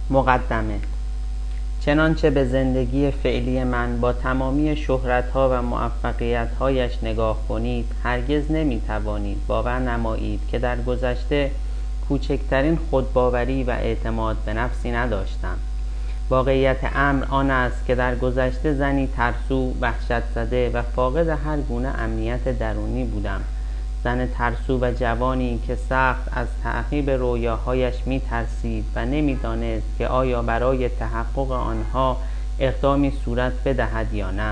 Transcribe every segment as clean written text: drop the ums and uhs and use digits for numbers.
مقدمه. چنانچه به زندگی فعلی من با تمامی شهرت‌ها و موفقیت‌هایش نگاه کنید، هرگز نمی‌توانید باور نمایید که در گذشته کوچکترین خودباوری و اعتماد به نفسی نداشتم. واقعیت امر آن است که در گذشته زنی ترسو، وحشت زده و فاقد هر گونه امنیت درونی بودم. زن ترسو و جوانی که سخت از تعقیب رویاهایش می‌ترسید و نمی‌دانست که آیا برای تحقق آنها اقدامی صورت بدهد یا نه.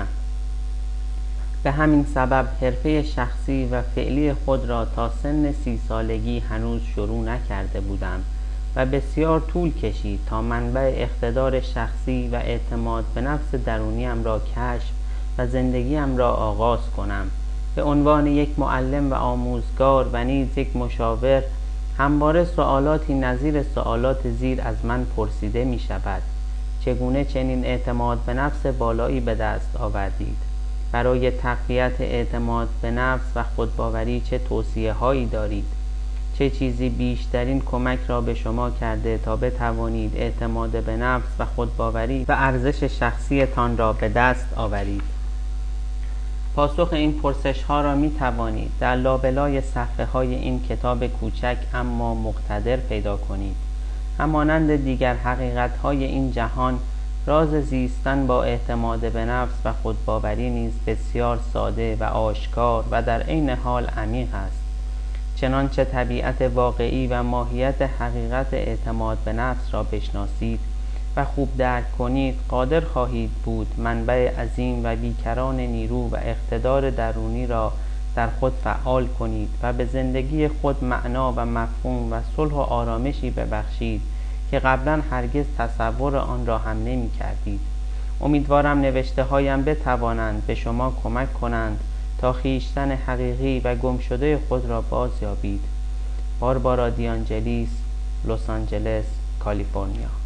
به همین سبب حرفه شخصی و فعلی خود را تا سن 30 سالگی هنوز شروع نکرده بودم و بسیار طول کشید تا منبع اقتدار شخصی و اعتماد به نفس درونیم را کشف و زندگیم را آغاز کنم. به عنوان یک معلم و آموزگار و نیز یک مشاور، همواره سوالاتی نظیر سوالات زیر از من پرسیده می شود: چگونه چنین اعتماد به نفس بالایی به دست آوردید؟ برای تقویت اعتماد به نفس و خودباوری چه توصیه هایی دارید؟ چه چیزی بیشترین کمک را به شما کرده تا بتوانید اعتماد به نفس و خودباوری و ارزش شخصیتان را به دست آورید؟ پاسخ این پرسش ها را می توانید در لابلای صفحه های این کتاب کوچک اما مقتدر پیدا کنید. همانند دیگر حقیقت های این جهان، راز زیستن با اعتماد به نفس و خودباوری نیز بسیار ساده و آشکار و در عین حال عمیق است. چنانچه طبیعت واقعی و ماهیت حقیقت اعتماد به نفس را بشناسید و خوب درک کنید، قادر خواهید بود منبع عظیم و بیکران نیرو و اقتدار درونی را در خود فعال کنید و به زندگی خود معنا و مفهوم و صلح و آرامشی ببخشید که قبلا هرگز تصور آن را هم نمی کردید. امیدوارم نوشته هایم بتوانند به شما کمک کنند تا خویشتن حقیقی و گمشده خود را باز یابید. باربارا دیانجلیس، لس آنجلس، کالیفرنیا.